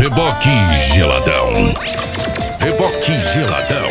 Reboque geladão. Reboque geladão.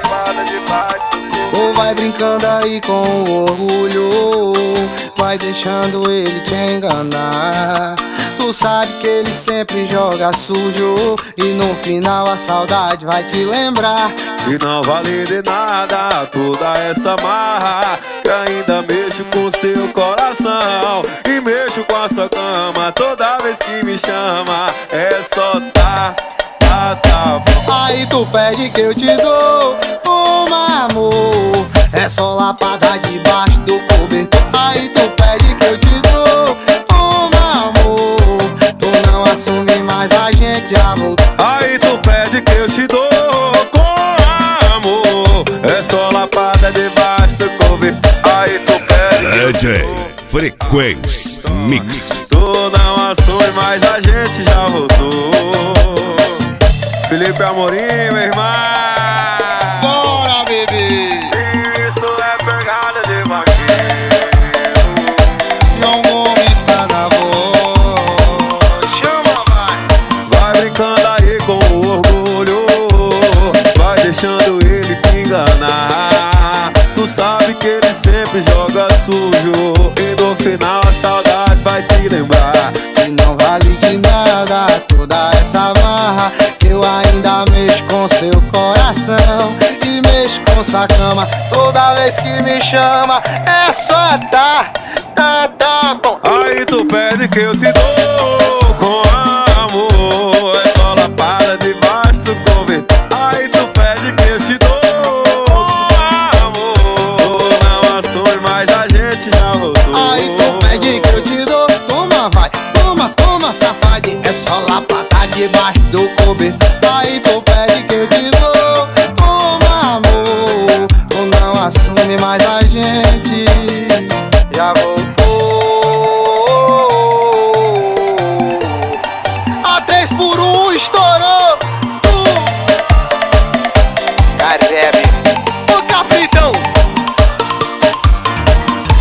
Ou vai brincando aí com o orgulho, vai deixando ele te enganar. Tu sabe que ele sempre joga sujo e no final a saudade vai te lembrar. E não vale de nada toda essa marra, que ainda mexo com seu coração e mexo com a sua cama. Toda vez que me chama é só tá bom. Aí tu pede que eu te dou amor, é só lapada debaixo do cobertor. Aí tu pede que eu te dou amor, tu não assume mais, a gente já voltou. Aí tu pede que eu te dou com amor, é só lapada debaixo do cobertor. Aí tu pede DJ Frequência Mix. tu não assume mais, a gente já voltou. Felipe Amorim, meu irmão. Bora, bebê! Isso é pegada de vaqueiro. João Gomes está na voz. Chama, vai! Vai brincando aí com o orgulho, vai deixando ele te enganar. Tu sabe que ele sempre joga sujo e no final a saudade vai te lembrar. E não vale de nada toda essa marra, que eu ainda mexo com seu coração e mexo com sua cama. Toda vez que me chama é só tá bom. Aí tu pede que eu te dou com amor, é só lapada debaixo do cobertor. Aí tu pede que eu te dou com amor, não assume mais, a gente já voltou. Aí tu pede que eu te dou, toma vai, toma, safadinho, é só lapada debaixo do cobertor.